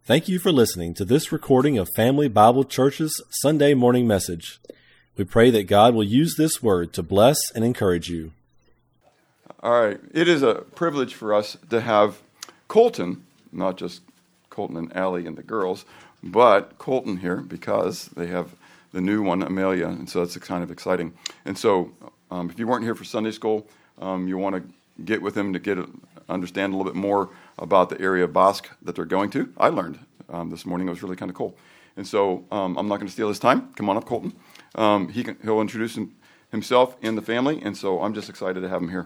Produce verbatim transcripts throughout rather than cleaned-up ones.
Thank you for listening to this recording of Family Bible Church's Sunday morning message. We pray that God will use this word to bless and encourage you. All right. It is a privilege for us to have Colton, not just Colton and Allie and the girls, but Colton here because they have the new one, Amelia, and so that's kind of exciting. And so um, if you weren't here for Sunday school, um, you want to get with them to get understand a little bit more about the area of Bosque that they're going to. I learned um, this morning. It was really kind of cool. And so um, I'm not going to steal his time. Come on up, Colton. Um, he can, he'll introduce him, himself and the family, and so I'm just excited to have him here.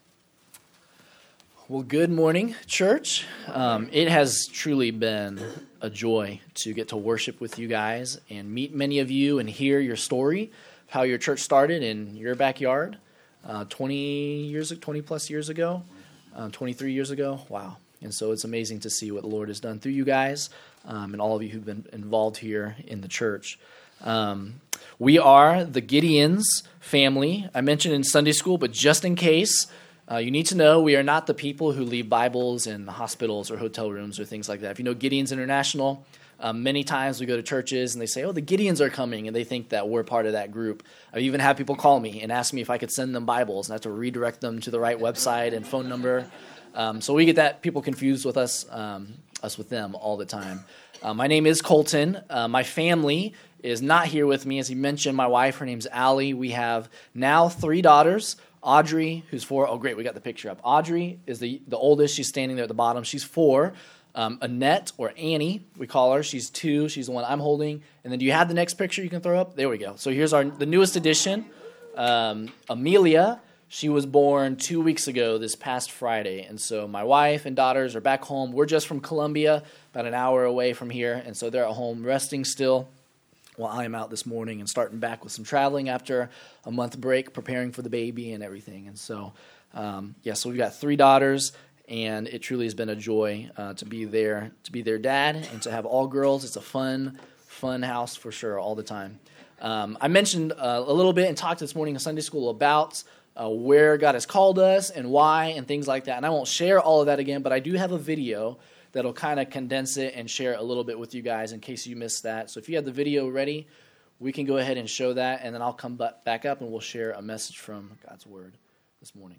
Well, good morning, church. Um, it has truly been a joy to get to worship with you guys and meet many of you and hear your story, how your church started in your backyard uh, twenty years, twenty plus years ago, uh, twenty-three years ago. Wow. And so it's amazing to see what the Lord has done through you guys um, and all of you who've been involved here in the church. Um, we are the Gideons family. I mentioned in Sunday school, but just in case, Uh, you need to know we are not the people who leave Bibles in hospitals or hotel rooms or things like that. If you know Gideons International, um, many times we go to churches and they say, oh, the Gideons are coming, and they think that we're part of that group. I even have people call me and ask me if I could send them Bibles, and I have to redirect them to the right website and phone number. Um, so we get that people confused with us, um, us with them all the time. Uh, my name is Colton. Uh, my family is not here with me. As he mentioned, my wife, her name's Allie. We have now three daughters. Audrey, who's four. Oh, great, we got the picture up. Audrey is the, the oldest. She's standing there at the bottom. She's four. Um, Annette, or Annie, we call her. She's two. She's the one I'm holding. And then do you have the next picture you can throw up? There we go. So here's our the newest addition, um, Amelia. She was born two weeks ago this past Friday. And so my wife and daughters are back home. We're just from Columbia, about an hour away from here. And so they're at home resting still, while I am out this morning and starting back with some traveling after a month break, preparing for the baby and everything. And so, um, yeah, so we've got three daughters, and it truly has been a joy uh, to be there, to be their dad, and to have all girls. It's a fun, fun house for sure all the time. Um, I mentioned uh, a little bit and talked this morning in Sunday school about uh, where God has called us and why and things like that. And I won't share all of that again, but I do have a video that'll kind of condense it and share a little bit with you guys in case you missed that. So if you have the video ready, we can go ahead and show that, and then I'll come back up and we'll share a message from God's Word this morning.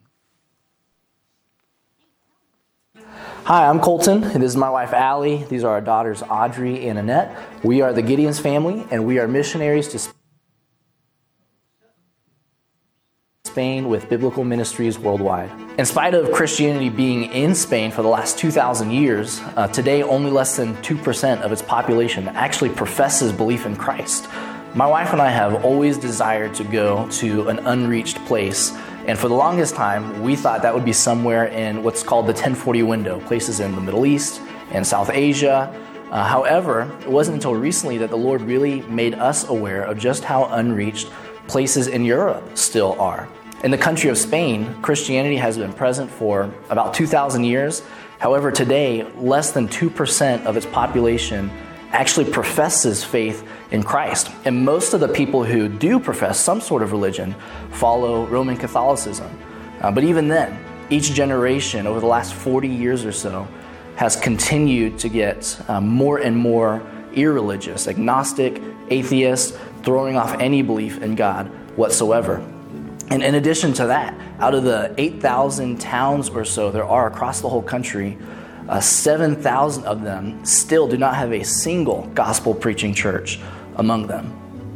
Hi, I'm Colton, and this is my wife, Allie. These are our daughters, Audrey and Annette. We are the Gideons family, and we are missionaries to Spain with Biblical Ministries Worldwide. In spite of Christianity being in Spain for the last two thousand years, uh, today only less than two percent of its population actually professes belief in Christ. My wife and I have always desired to go to an unreached place, and for the longest time, we thought that would be somewhere in what's called the ten forty window, places in the Middle East and South Asia. Uh, however, it wasn't until recently that the Lord really made us aware of just how unreached places in Europe still are. In the country of Spain, Christianity has been present for about two thousand years. However, today, less than two percent of its population actually professes faith in Christ. And most of the people who do profess some sort of religion follow Roman Catholicism. Uh, but even then, each generation over the last forty years or so has continued to get uh, more and more irreligious, agnostic, atheist, throwing off any belief in God whatsoever. And in addition to that, out of the eight thousand towns or so there are across the whole country, uh, seven thousand of them still do not have a single gospel-preaching church among them.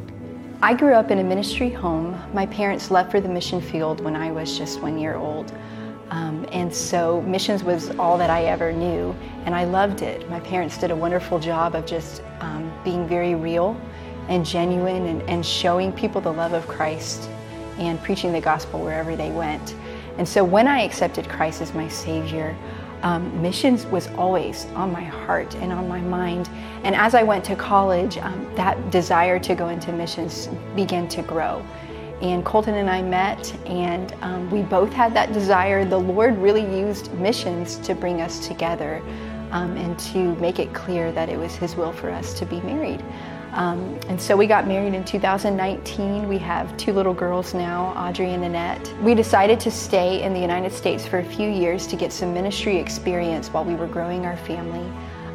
I grew up in a ministry home. My parents left for the mission field when I was just one year old. Um, and so missions was all that I ever knew, and I loved it. My parents did a wonderful job of just um, being very real and genuine and, and showing people the love of Christ and preaching the gospel wherever they went. And so when I accepted Christ as my Savior, um, missions was always on my heart and on my mind. And as I went to college, um, that desire to go into missions began to grow. And Colton and I met, and um, we both had that desire. The Lord really used missions to bring us together um, and to make it clear that it was His will for us to be married. Um, and so we got married in two thousand nineteen. We have two little girls now, Audrey and Annette. We decided to stay in the United States for a few years to get some ministry experience while we were growing our family.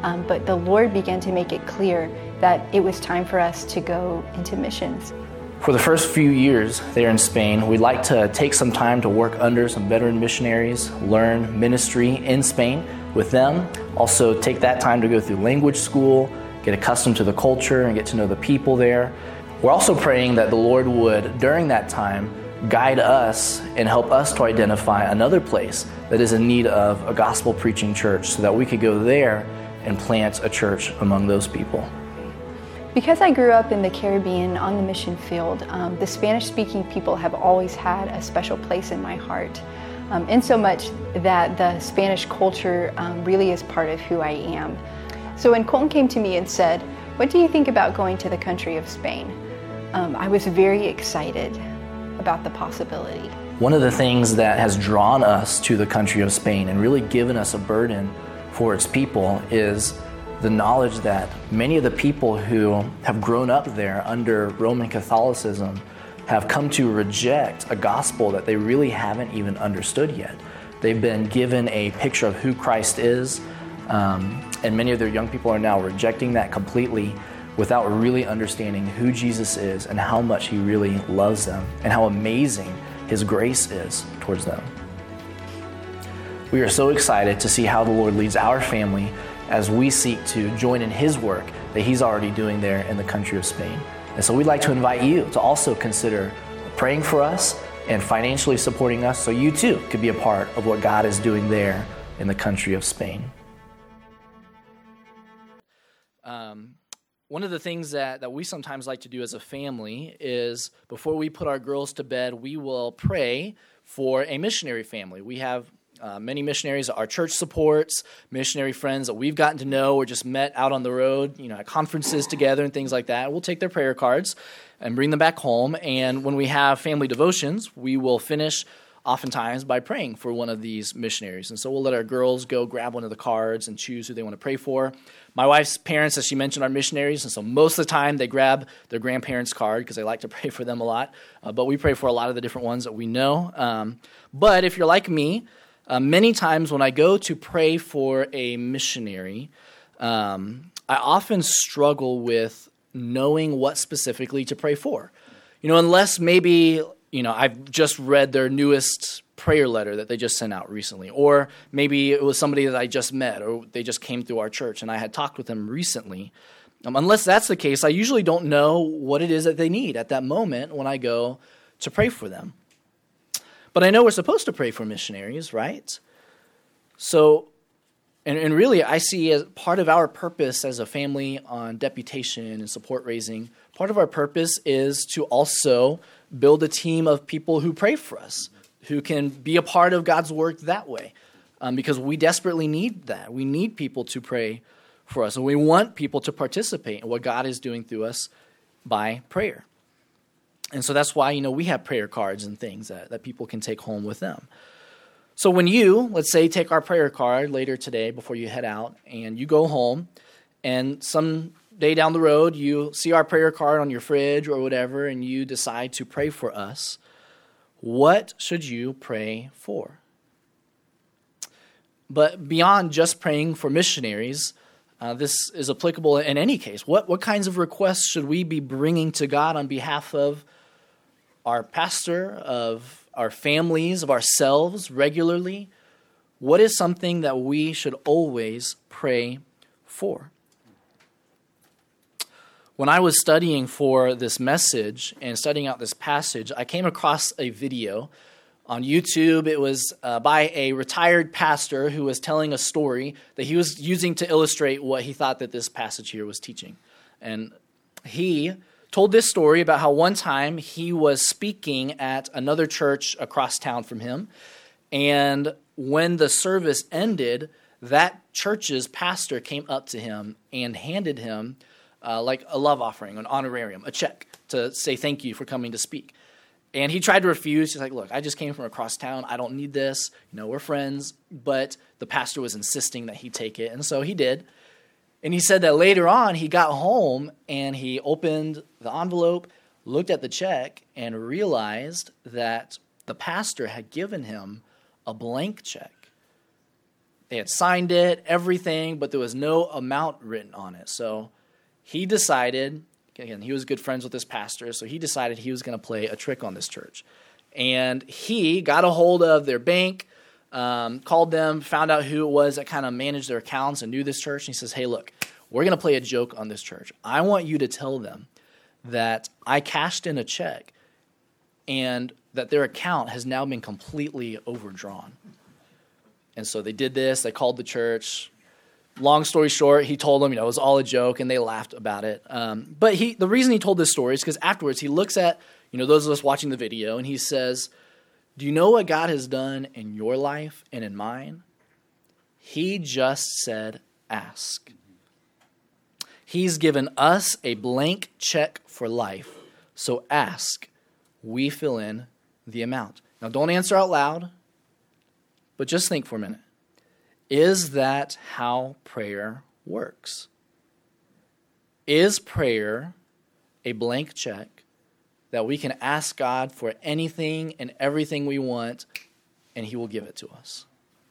Um, but the Lord began to make it clear that it was time for us to go into missions. For the first few years there in Spain, we'd like to take some time to work under some veteran missionaries, learn ministry in Spain with them, also take that time to go through language school, get accustomed to the culture and get to know the people there. We're also praying that the Lord would, during that time, guide us and help us to identify another place that is in need of a gospel preaching church so that we could go there and plant a church among those people. Because I grew up in the Caribbean on the mission field, um, the Spanish-speaking people have always had a special place in my heart. Um, in so much that the Spanish culture um, really is part of who I am. So when Colton came to me and said, "What do you think about going to the country of Spain?" Um, I was very excited about the possibility. One of the things that has drawn us to the country of Spain and really given us a burden for its people is the knowledge that many of the people who have grown up there under Roman Catholicism have come to reject a gospel that they really haven't even understood yet. They've been given a picture of who Christ is, um, and many of their young people are now rejecting that completely without really understanding who Jesus is and how much he really loves them and how amazing his grace is towards them. We are so excited to see how the Lord leads our family as we seek to join in his work that he's already doing there in the country of Spain. And so we'd like to invite you to also consider praying for us and financially supporting us so you too could be a part of what God is doing there in the country of Spain. Um, one of the things that, that we sometimes like to do as a family is before we put our girls to bed, we will pray for a missionary family. We have Uh, many missionaries that our church supports, missionary friends that we've gotten to know or just met out on the road, you know, at conferences together and things like that. We'll take their prayer cards and bring them back home. And when we have family devotions, we will finish oftentimes by praying for one of these missionaries. And so we'll let our girls go grab one of the cards and choose who they want to pray for. My wife's parents, as she mentioned, are missionaries, and so most of the time they grab their grandparents' card because they like to pray for them a lot. Uh, but we pray for a lot of the different ones that we know. Um, but if you're like me, Uh, many times when I go to pray for a missionary, um, I often struggle with knowing what specifically to pray for. You know, unless maybe, you know, I've just read their newest prayer letter that they just sent out recently, or maybe it was somebody that I just met, or they just came through our church and I had talked with them recently. Um, unless that's the case, I usually don't know what it is that they need at that moment when I go to pray for them. But I know we're supposed to pray for missionaries, right? So, and, and really I see as part of our purpose as a family on deputation and support raising, part of our purpose is to also build a team of people who pray for us, who can be a part of God's work that way, um, because we desperately need that. We need people to pray for us, and we want people to participate in what God is doing through us by prayer. And so that's why, you know, we have prayer cards and things that, that people can take home with them. So when you, let's say, take our prayer card later today before you head out, and you go home, and some day down the road you see our prayer card on your fridge or whatever, and you decide to pray for us, what should you pray for? But beyond just praying for missionaries, uh, this is applicable in any case. What, what kinds of requests should we be bringing to God on behalf of our pastor, of our families, of ourselves regularly? What is something that we should always pray for? When I was studying for this message and studying out this passage, I came across a video on YouTube. It was uh, by a retired pastor who was telling a story that he was using to illustrate what he thought that this passage here was teaching. And he told this story about how one time he was speaking at another church across town from him, and when the service ended, that church's pastor came up to him and handed him uh, like a love offering, an honorarium, a check to say thank you for coming to speak. And he tried to refuse. He's like, look, I just came from across town. I don't need this. You know, we're friends. But the pastor was insisting that he take it, and so he did. And he said that later on, he got home and he opened the envelope, looked at the check, and realized that the pastor had given him a blank check. They had signed it, everything, but there was no amount written on it. So he decided, again, he was good friends with this pastor, so he decided he was going to play a trick on this church. And he got a hold of their bank, um, called them, found out who it was that kind of managed their accounts and knew this church. And he says, hey, look, we're going to play a joke on this church. I want you to tell them that I cashed in a check and that their account has now been completely overdrawn. And so they did this. They called the church. Long story short, he told them, you know, it was all a joke, and they laughed about it. Um, but he, the reason he told this story is because afterwards he looks at, you know, those of us watching the video, and he says, do you know what God has done in your life and in mine? He just said, ask. He's given us a blank check for life, so ask. We fill in the amount. Now, don't answer out loud, but just think for a minute. Is that how prayer works? Is prayer a blank check that we can ask God for anything and everything we want, and he will give it to us?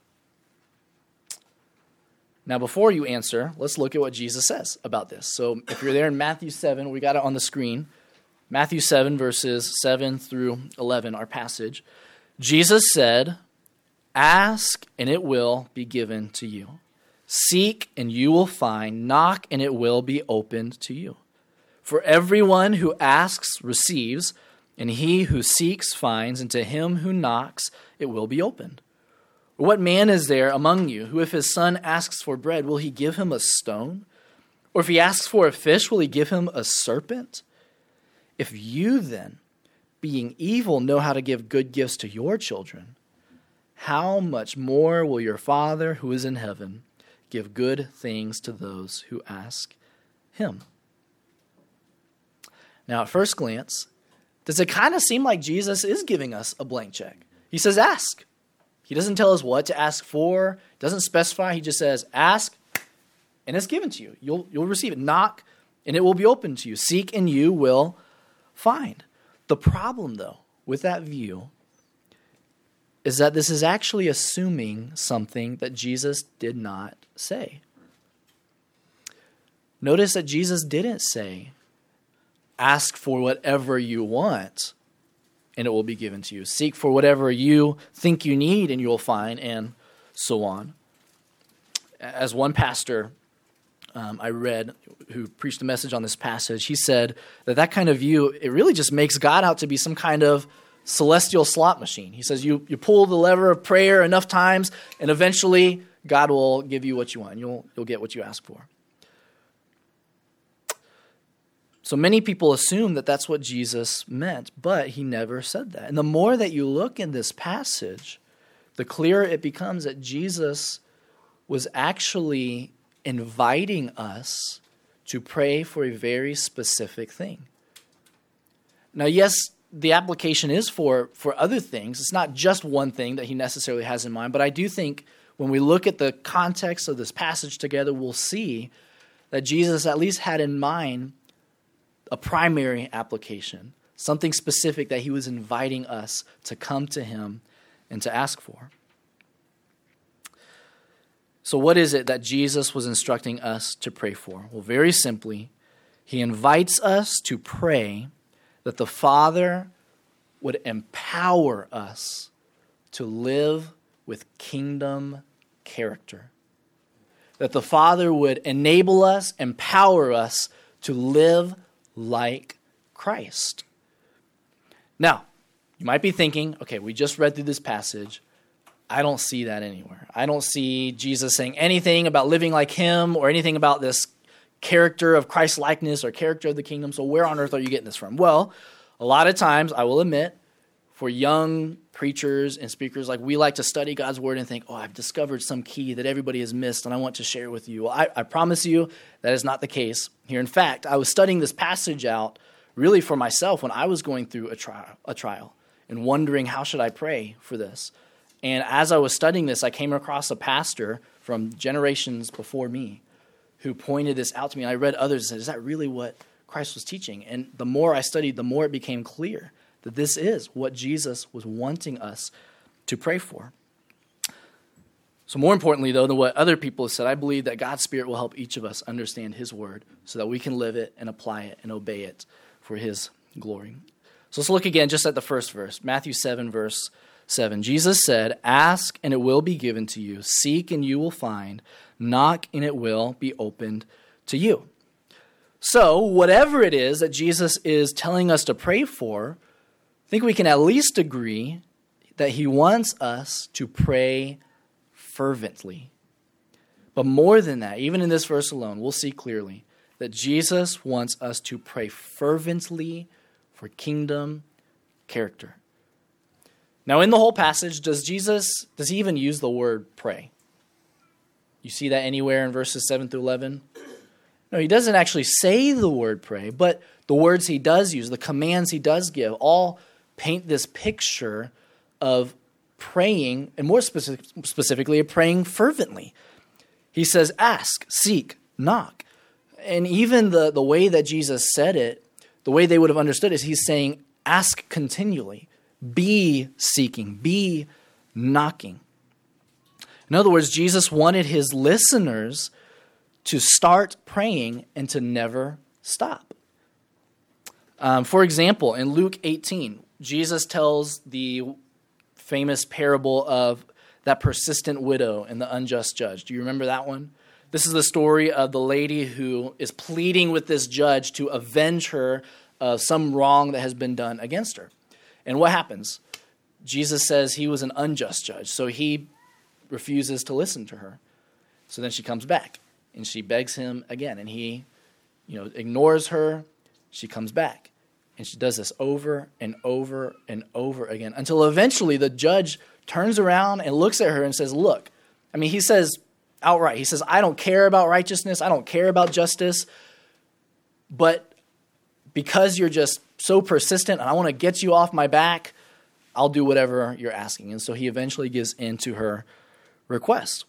Now, before you answer, let's look at what Jesus says about this. So if you're there in Matthew seven, we got it on the screen. Matthew seven, verses seven through eleven, our passage. Jesus said, ask, and it will be given to you. Seek, and you will find. Knock, and it will be opened to you. For everyone who asks receives, and he who seeks finds, and to him who knocks it will be opened. What man is there among you who, if his son asks for bread, will he give him a stone? Or if he asks for a fish, will he give him a serpent? If you then, being evil, know how to give good gifts to your children, how much more will your Father who is in heaven give good things to those who ask him? Now, at first glance, does it kind of seem like Jesus is giving us a blank check? He says, ask. He doesn't tell us what to ask for, doesn't specify. He just says, ask, and it's given to you. You'll, you'll receive it. Knock, and it will be open to you. Seek, and you will find. The problem, though, with that view is that this is actually assuming something that Jesus did not say. Notice that Jesus didn't say, ask for whatever you want, and it will be given to you. Seek for whatever you think you need, and you will find, and so on. As one pastor um, I read who preached a message on this passage, he said that that kind of view, it really just makes God out to be some kind of celestial slot machine. He says you, you pull the lever of prayer enough times, and eventually God will give you what you want. You'll, you'll get what you ask for. So many people assume that that's what Jesus meant, but he never said that. And the more that you look in this passage, the clearer it becomes that Jesus was actually inviting us to pray for a very specific thing. Now, yes, the application is for, for other things. It's not just one thing that he necessarily has in mind, but I do think when we look at the context of this passage together, we'll see that Jesus at least had in mind a primary application, something specific that he was inviting us to come to him and to ask for. So what is it that Jesus was instructing us to pray for? Well, very simply, he invites us to pray that the Father would empower us to live with kingdom character. That the Father would enable us, empower us to live like Christ. Now, you might be thinking, okay, we just read through this passage. I don't see that anywhere. I don't see Jesus saying anything about living like him or anything about this character of Christ-likeness or character of the kingdom. So where on earth are you getting this from? Well, a lot of times, I will admit, for young preachers and speakers, like we like to study God's word and think, oh, I've discovered some key that everybody has missed and I want to share with you. Well, I, I promise you that is not the case here. In fact, I was studying this passage out really for myself when I was going through a trial, a trial and wondering how should I pray for this. And as I was studying this, I came across a pastor from generations before me who pointed this out to me. And I read others and said, is that really what Christ was teaching? And the more I studied, the more it became clear that this is what Jesus was wanting us to pray for. So more importantly, though, than what other people have said, I believe that God's Spirit will help each of us understand his word so that we can live it and apply it and obey it for his glory. So let's look again just at the first verse, Matthew seven, verse seven. Jesus said, "Ask and it will be given to you. Seek and you will find. Knock and it will be opened to you." So whatever it is that Jesus is telling us to pray for, I think we can at least agree that he wants us to pray fervently. But more than that, even in this verse alone, we'll see clearly that Jesus wants us to pray fervently for kingdom character. Now, in the whole passage, does Jesus, does he even use the word pray? You see that anywhere in verses seven through eleven? No, he doesn't actually say the word pray, but the words he does use, the commands he does give, all paint this picture of praying, and more specific, specifically, of praying fervently. He says, ask, seek, knock. And even the, the way that Jesus said it, the way they would have understood is he's saying, ask continually, be seeking, be knocking. In other words, Jesus wanted his listeners to start praying and to never stop. Um, for example, in Luke eighteen, Jesus tells the famous parable of that persistent widow and the unjust judge. Do you remember that one? This is the story of the lady who is pleading with this judge to avenge her of some wrong that has been done against her. And what happens? Jesus says he was an unjust judge, so he refuses to listen to her. So then she comes back, and she begs him again, and he, you know, ignores her. She comes back, and she does this over and over and over again until eventually the judge turns around and looks at her and says, look, I mean, he says outright, he says, I don't care about righteousness. I don't care about justice. But because you're just so persistent and I want to get you off my back, I'll do whatever you're asking. And so he eventually gives in to her request.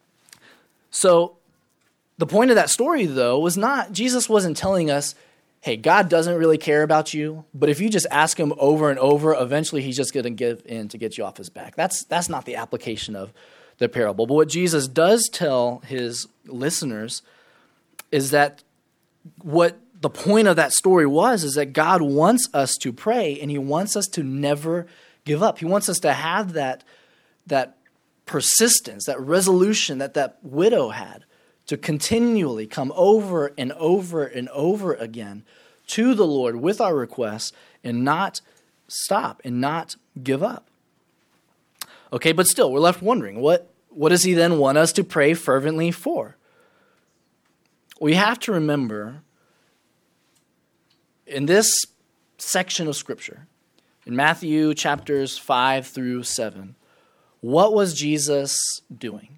So the point of that story, though, was not, Jesus wasn't telling us, hey, God doesn't really care about you, but if you just ask him over and over, eventually he's just going to give in to get you off his back. That's that's not the application of the parable. But what Jesus does tell his listeners is that what the point of that story was is that God wants us to pray, and he wants us to never give up. He wants us to have that, that persistence, that resolution that that widow had, to continually come over and over and over again to the Lord with our requests and not stop and not give up. Okay, but still, we're left wondering, what, what does he then want us to pray fervently for? We have to remember in this section of Scripture, in Matthew chapters five through seven, what was Jesus doing?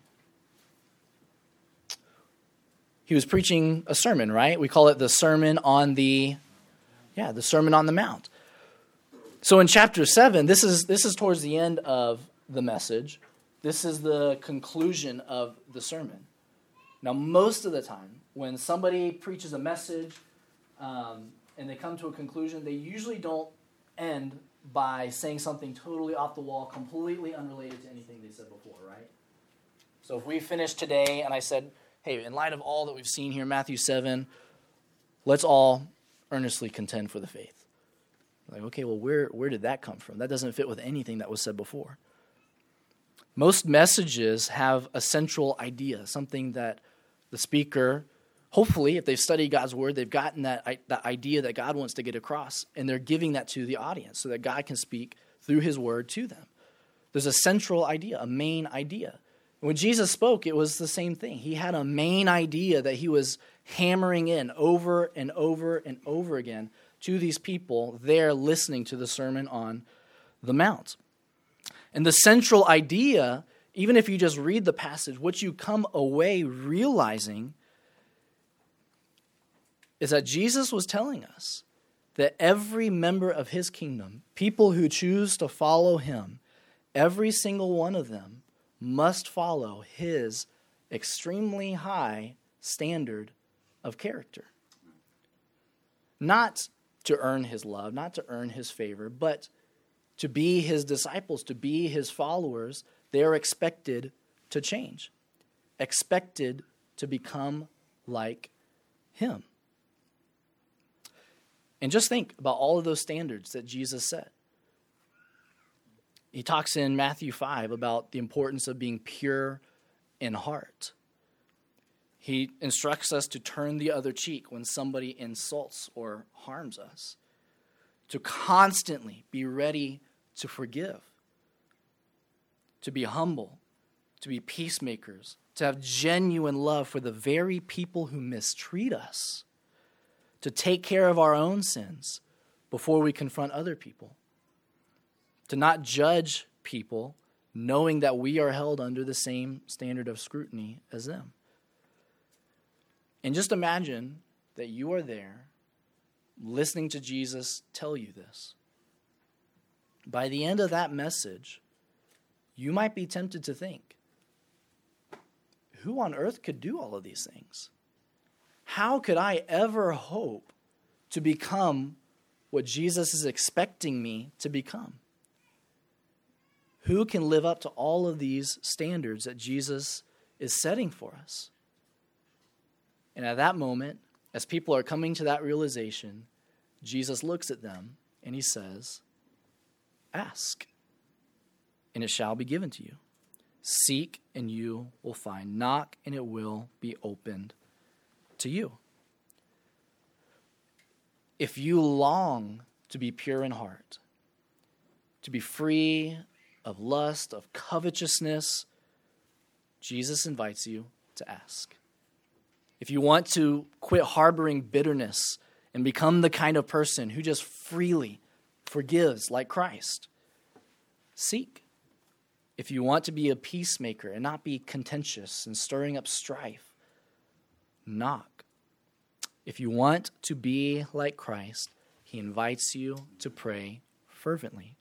He was preaching a sermon, right? We call it the Sermon on the, yeah, the Sermon on the Mount. So in chapter seven, this is this is towards the end of the message. This is the conclusion of the sermon. Now, most of the time, when somebody preaches a message um, and they come to a conclusion, they usually don't end by saying something totally off the wall, completely unrelated to anything they said before, right? So if we finished today and I said, hey, in light of all that we've seen here in Matthew seven, let's all earnestly contend for the faith. Like, okay, well, where, where did that come from? That doesn't fit with anything that was said before. Most messages have a central idea, something that the speaker, hopefully, if they've studied God's word, they've gotten that, that idea that God wants to get across, and they're giving that to the audience so that God can speak through his word to them. There's a central idea, a main idea. When Jesus spoke, it was the same thing. He had a main idea that he was hammering in over and over and over again to these people there listening to the Sermon on the Mount. And the central idea, even if you just read the passage, what you come away realizing is that Jesus was telling us that every member of his kingdom, people who choose to follow him, every single one of them, must follow his extremely high standard of character. Not to earn his love, not to earn his favor, but to be his disciples, to be his followers. They are expected to change, expected to become like him. And just think about all of those standards that Jesus set. He talks in Matthew five about the importance of being pure in heart. He instructs us to turn the other cheek when somebody insults or harms us, to constantly be ready to forgive, to be humble, to be peacemakers, to have genuine love for the very people who mistreat us, to take care of our own sins before we confront other people, to not judge people knowing that we are held under the same standard of scrutiny as them. And just imagine that you are there listening to Jesus tell you this. By the end of that message, you might be tempted to think, who on earth could do all of these things? How could I ever hope to become what Jesus is expecting me to become? Who can live up to all of these standards that Jesus is setting for us? And at that moment, as people are coming to that realization, Jesus looks at them and he says, ask, and it shall be given to you. Seek, and you will find. Knock, and it will be opened to you. If you long to be pure in heart, to be free of lust, of covetousness, Jesus invites you to ask. If you want to quit harboring bitterness and become the kind of person who just freely forgives like Christ, seek. If you want to be a peacemaker and not be contentious and stirring up strife, knock. If you want to be like Christ, he invites you to pray fervently.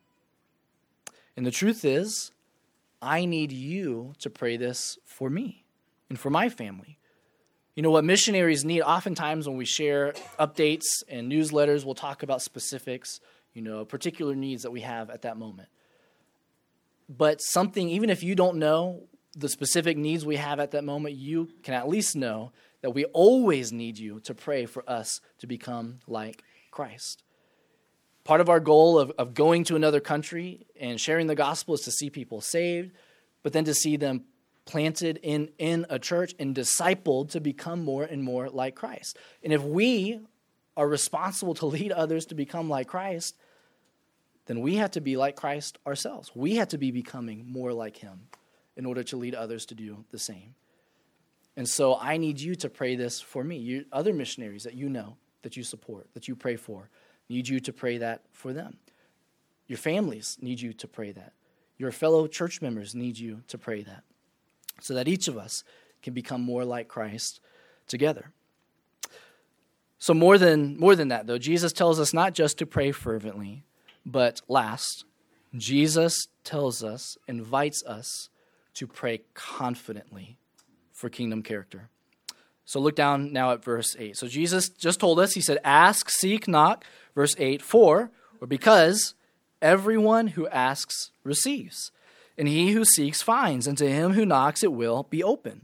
And the truth is, I need you to pray this for me and for my family. You know, what missionaries need, oftentimes when we share updates and newsletters, we'll talk about specifics, you know, particular needs that we have at that moment. But something, even if you don't know the specific needs we have at that moment, you can at least know that we always need you to pray for us to become like Christ. Part of our goal of, of going to another country and sharing the gospel is to see people saved, but then to see them planted in, in a church and discipled to become more and more like Christ. And if we are responsible to lead others to become like Christ, then we have to be like Christ ourselves. We have to be becoming more like him in order to lead others to do the same. And so I need you to pray this for me. You, other missionaries that you know, that you support, that you pray for, need you to pray that for them. Your families need you to pray that. Your fellow church members need you to pray that, so that each of us can become more like Christ together. So more than, more than that, though, Jesus tells us not just to pray fervently, but last, Jesus tells us, invites us to pray confidently for kingdom character. So look down now at verse eight. So Jesus just told us, he said, ask, seek, knock. Verse eight, for, or because, everyone who asks receives, and he who seeks finds, and to him who knocks it will be opened.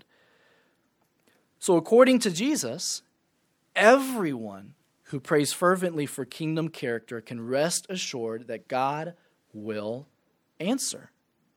So according to Jesus, everyone who prays fervently for kingdom character can rest assured that God will answer.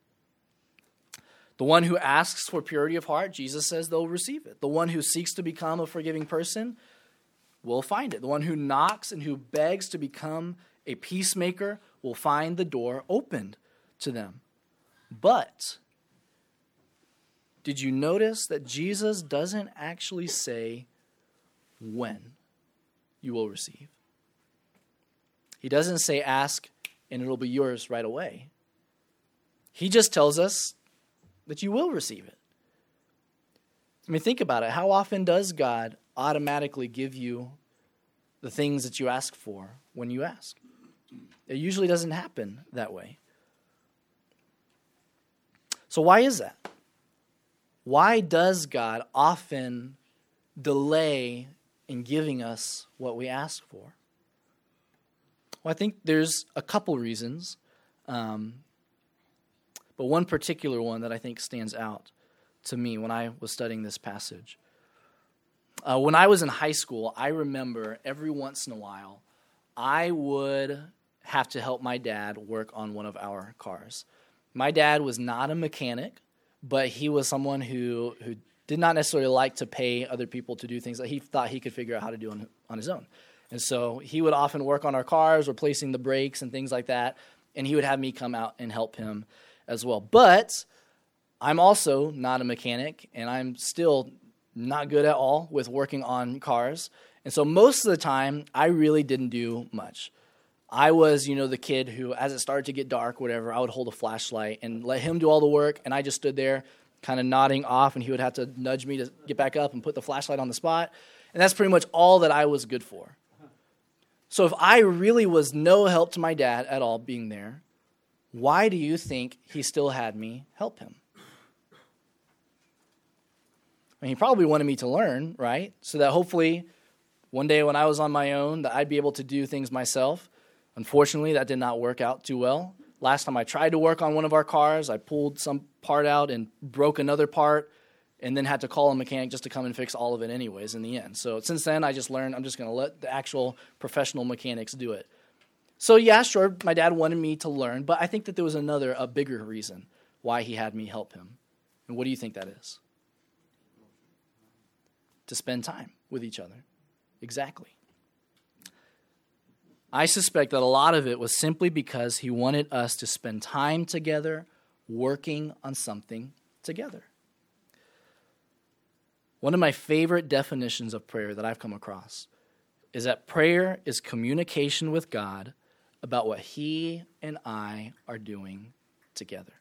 The one who asks for purity of heart, Jesus says they'll receive it. The one who seeks to become a forgiving person will find it. The one who knocks and who begs to become a peacemaker will find the door opened to them. But did you notice that Jesus doesn't actually say when you will receive? He doesn't say ask and it'll be yours right away. He just tells us that you will receive it. I mean, think about it. How often does God automatically give you the things that you ask for when you ask? It usually doesn't happen that way. So why is that? Why does God often delay in giving us what we ask for? Well, I think there's a couple reasons. Um, but one particular one that I think stands out to me when I was studying this passage. Uh, when I was in high school, I remember every once in a while, I would have to help my dad work on one of our cars. My dad was not a mechanic, but he was someone who, who did not necessarily like to pay other people to do things that he thought he could figure out how to do on, on his own. And so he would often work on our cars, replacing the brakes and things like that, and he would have me come out and help him as well. But I'm also not a mechanic, and I'm still not good at all with working on cars. And so most of the time, I really didn't do much. I was, you know, the kid who, as it started to get dark, whatever, I would hold a flashlight and let him do all the work, and I just stood there kind of nodding off, and he would have to nudge me to get back up and put the flashlight on the spot. And that's pretty much all that I was good for. So if I really was no help to my dad at all being there, why do you think he still had me help him? I mean, he probably wanted me to learn, right? So that hopefully one day when I was on my own, that I'd be able to do things myself. Unfortunately, that did not work out too well. Last time I tried to work on one of our cars, I pulled some part out and broke another part, and then had to call a mechanic just to come and fix all of it anyways in the end. So since then, I just learned I'm just going to let the actual professional mechanics do it. So yeah, sure, my dad wanted me to learn, but I think that there was another, a bigger reason why he had me help him. And what do you think that is? To spend time with each other. Exactly. I suspect that a lot of it was simply because he wanted us to spend time together, working on something together. One of my favorite definitions of prayer that I've come across is that prayer is communication with God about what he and I are doing together.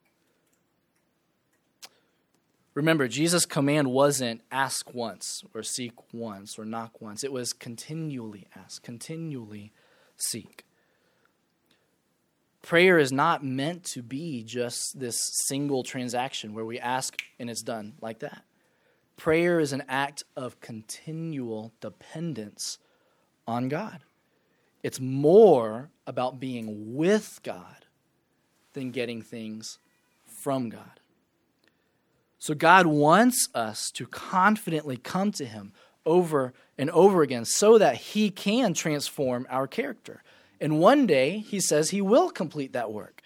Remember, Jesus' command wasn't ask once or seek once or knock once. It was continually ask, continually seek. Prayer is not meant to be just this single transaction where we ask and it's done like that. Prayer is an act of continual dependence on God. It's more about being with God than getting things from God. So God wants us to confidently come to him over and over again so that he can transform our character. And one day, he says he will complete that work.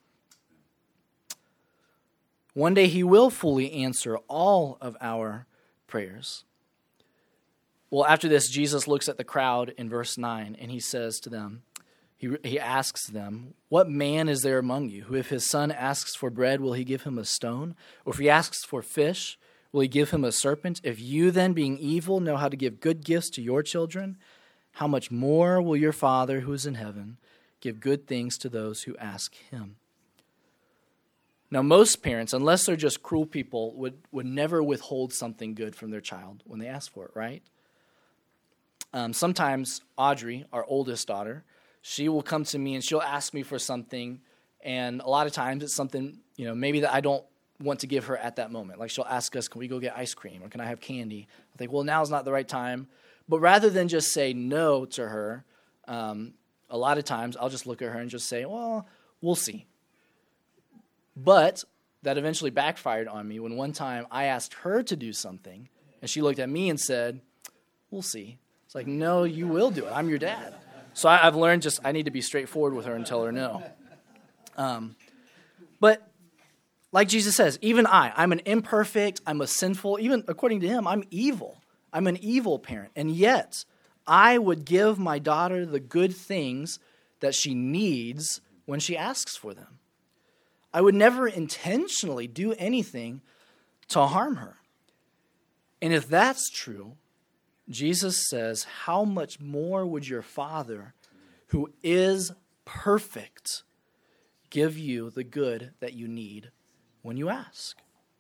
One day, he will fully answer all of our prayers. Well, after this, Jesus looks at the crowd in verse nine, and he says to them, he, he asks them, what man is there among you who if his son asks for bread, will he give him a stone? Or if he asks for fish, will he give him a serpent? If you then, being evil, know how to give good gifts to your children, how much more will your Father who is in heaven give good things to those who ask him? Now, most parents, unless they're just cruel people, would, would never withhold something good from their child when they ask for it, right? Um, sometimes Audrey, our oldest daughter, she will come to me and she'll ask me for something, and a lot of times it's something, you know, maybe that I don't want to give her at that moment. Like she'll ask us, can we go get ice cream or can I have candy? I think, well, now's not the right time. But rather than just say no to her, um, a lot of times I'll just look at her and just say, well, we'll see. But that eventually backfired on me when one time I asked her to do something, and she looked at me and said, we'll see. It's like, no, you will do it. I'm your dad. So I, I've learned just I need to be straightforward with her and tell her no. Um, but like Jesus says, even I, I'm an imperfect, I'm a sinful, even according to him, I'm evil. I'm an evil parent. And yet, I would give my daughter the good things that she needs when she asks for them. I would never intentionally do anything to harm her. And if that's true, Jesus says, how much more would your Father, who is perfect, give you the good that you need when you ask?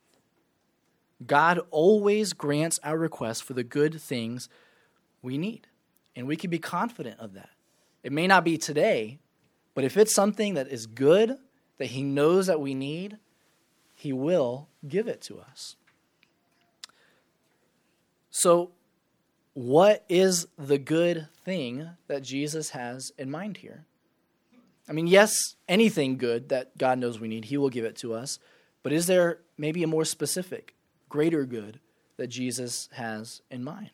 God always grants our requests for the good things we need. And we can be confident of that. It may not be today, but if it's something that is good, that he knows that we need, he will give it to us. So, what is the good thing that Jesus has in mind here? I mean, yes, anything good that God knows we need, he will give it to us. But is there maybe a more specific, greater good that Jesus has in mind?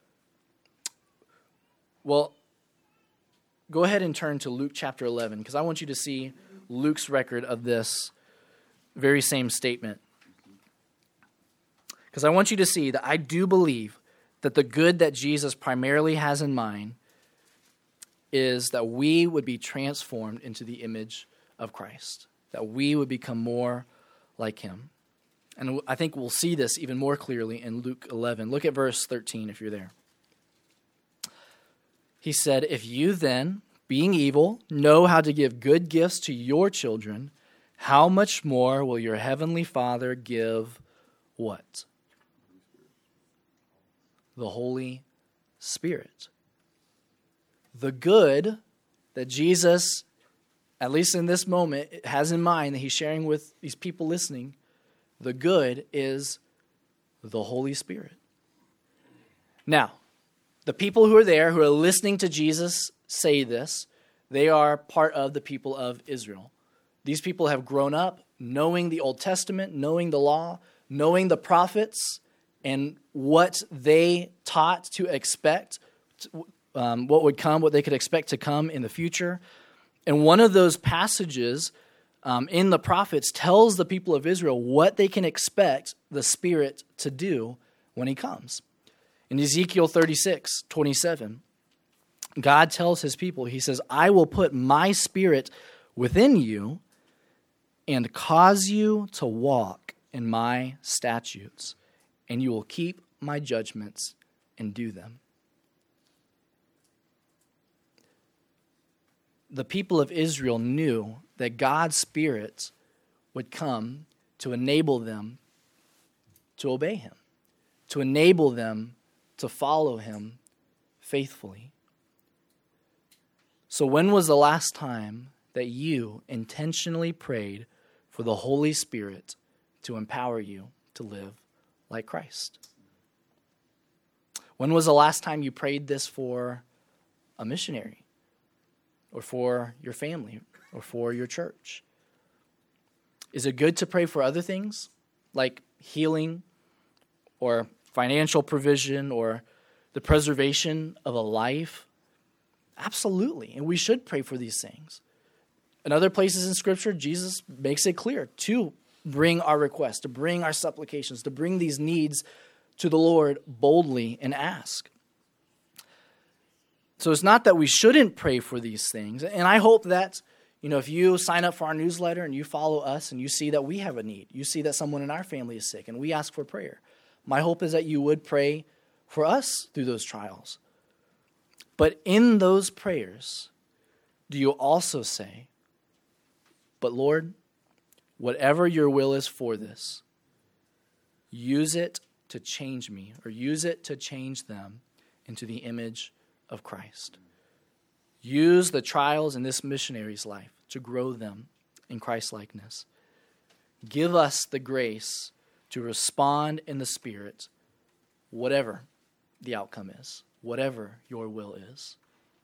Well, go ahead and turn to Luke chapter eleven, because I want you to see Luke's record of this very same statement. Because I want you to see that I do believe that the good that Jesus primarily has in mind is that we would be transformed into the image of Christ, that we would become more like him. And I think we'll see this even more clearly in Luke eleven. Look at verse thirteen if you're there. He said, "If you then, being evil, know how to give good gifts to your children, how much more will your heavenly Father give what? The Holy Spirit." The good that Jesus, at least in this moment, has in mind that he's sharing with these people listening, the good is the Holy Spirit. Now, the people who are there, who are listening to Jesus say this, they are part of the people of Israel. These people have grown up knowing the Old Testament, knowing the law, knowing the prophets, and what they taught to expect, um, what would come, what they could expect to come in the future. And one of those passages um, in the prophets tells the people of Israel what they can expect the Spirit to do when he comes. In Ezekiel thirty-six, twenty-seven, God tells his people, he says, "I will put my Spirit within you and cause you to walk in my statutes, and you will keep my judgments and do them." The people of Israel knew that God's Spirit would come to enable them to obey him, to enable them to follow him faithfully. So when was the last time that you intentionally prayed for the Holy Spirit to empower you to live like Christ? When was the last time you prayed this for a missionary, or for your family, or for your church? Is it good to pray for other things, like healing, or financial provision, or the preservation of a life? Absolutely, and we should pray for these things. In other places in Scripture, Jesus makes it clear to bring our requests, to bring our supplications, to bring these needs to the Lord boldly and ask. So it's not that we shouldn't pray for these things. And I hope that, you know, if you sign up for our newsletter and you follow us and you see that we have a need, you see that someone in our family is sick and we ask for prayer, my hope is that you would pray for us through those trials. But in those prayers, do you also say, "But Lord, whatever your will is for this, use it to change me, or use it to change them into the image of Christ. Use the trials in this missionary's life to grow them in Christ-likeness. Give us the grace to respond in the Spirit, whatever the outcome is, whatever your will is."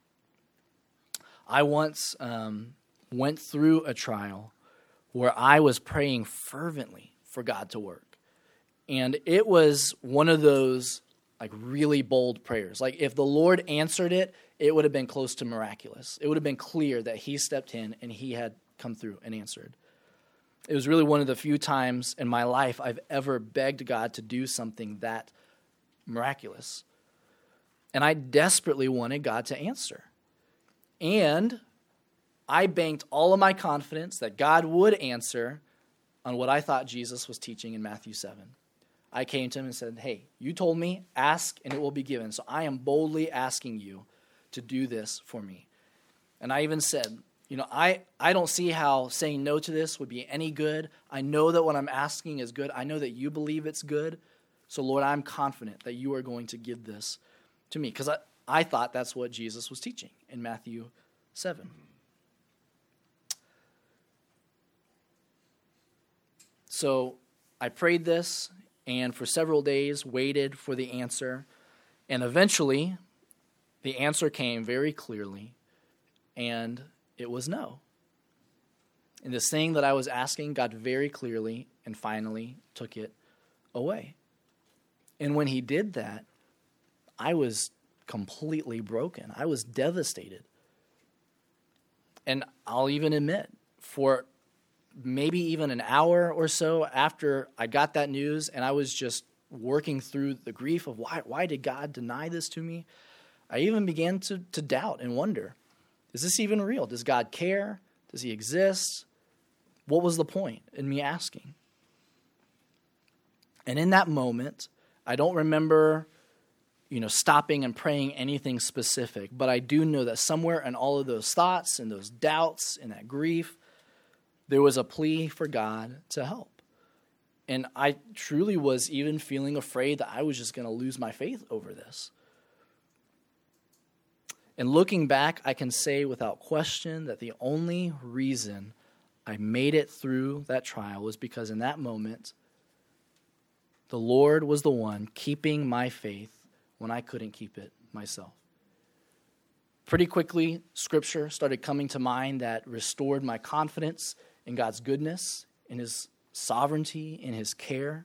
I once um, went through a trial where I was praying fervently for God to work. And it was one of those like really bold prayers. Like if the Lord answered it, it would have been close to miraculous. It would have been clear that he stepped in and he had come through and answered. It was really one of the few times in my life I've ever begged God to do something that miraculous. And I desperately wanted God to answer. And I banked all of my confidence that God would answer on what I thought Jesus was teaching in Matthew seven. I came to him and said, "Hey, you told me, ask and it will be given. So I am boldly asking you to do this for me." And I even said, you know, I, I don't see how saying no to this would be any good. I know that what I'm asking is good. I know that you believe it's good. So Lord, I'm confident that you are going to give this to me. Because I, I thought that's what Jesus was teaching in Matthew seven. So I prayed this, and for several days waited for the answer. And eventually, the answer came very clearly, and it was no. And this thing that I was asking, God very clearly and finally took it away. And when he did that, I was completely broken. I was devastated. And I'll even admit, for maybe even an hour or so after I got that news and I was just working through the grief of why why did God deny this to me, I even began to, to doubt and wonder, is this even real? Does God care? Does he exist? What was the point in me asking? And in that moment, I don't remember, you know, stopping and praying anything specific, but I do know that somewhere in all of those thoughts and those doubts and that grief, there was a plea for God to help. And I truly was even feeling afraid that I was just going to lose my faith over this. And looking back, I can say without question that the only reason I made it through that trial was because in that moment, the Lord was the one keeping my faith when I couldn't keep it myself. Pretty quickly, scripture started coming to mind that restored my confidence in God's goodness, in his sovereignty, in his care.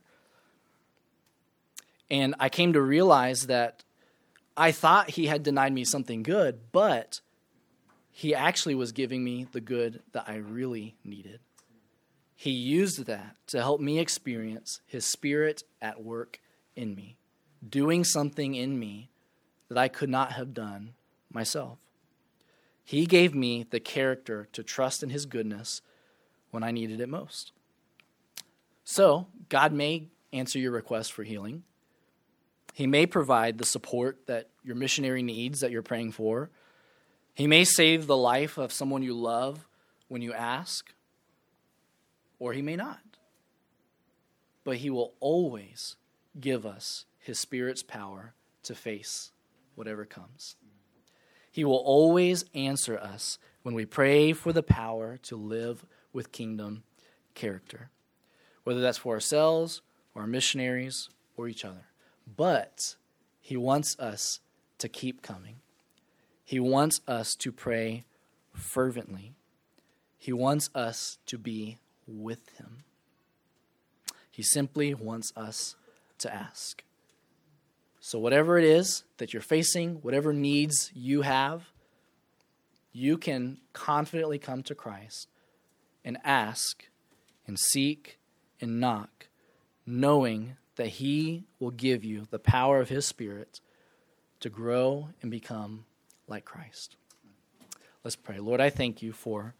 And I came to realize that I thought he had denied me something good, but he actually was giving me the good that I really needed. He used that to help me experience his Spirit at work in me, doing something in me that I could not have done myself. He gave me the character to trust in his goodness when I needed it most. So, God may answer your request for healing. He may provide the support that your missionary needs that you're praying for. He may save the life of someone you love when you ask, or he may not. But he will always give us his Spirit's power to face whatever comes. He will always answer us when we pray for the power to live with kingdom character, whether that's for ourselves or our missionaries or each other. But he wants us to keep coming. He wants us to pray fervently. He wants us to be with him. He simply wants us to ask. So whatever it is that you're facing, whatever needs you have, you can confidently come to Christ and ask and seek and knock, knowing that he will give you the power of his Spirit to grow and become like Christ. Let's pray. Lord, I thank you for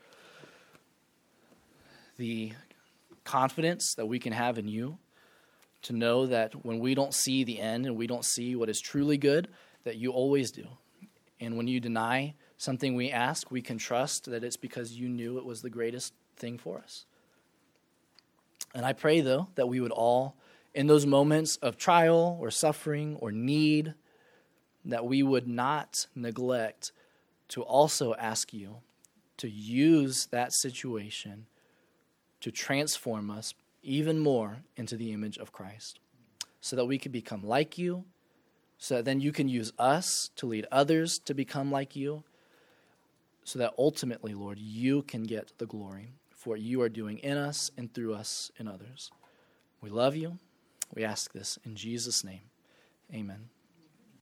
the confidence that we can have in you, to know that when we don't see the end and we don't see what is truly good, that you always do. And when you deny something we ask, we can trust that it's because you knew it was the greatest thing for us. And I pray, though, that we would all, in those moments of trial or suffering or need, that we would not neglect to also ask you to use that situation to transform us even more into the image of Christ, so that we could become like you, so that then you can use us to lead others to become like you, so that ultimately, Lord, you can get the glory for what you are doing in us and through us and others. We love you. We ask this in Jesus' name. Amen.